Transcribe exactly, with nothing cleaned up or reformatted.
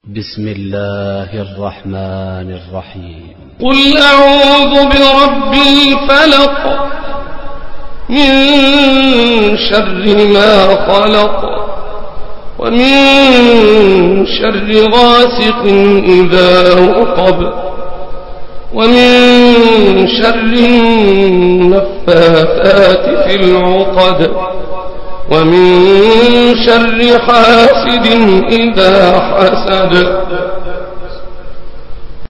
بسم الله الرحمن الرحيم. قل أعوذ برب الفلق من شر ما خلق ومن شر غاسق إذا وقب ومن شر النفاثات في العقد ومن شر حاسد إذا حسد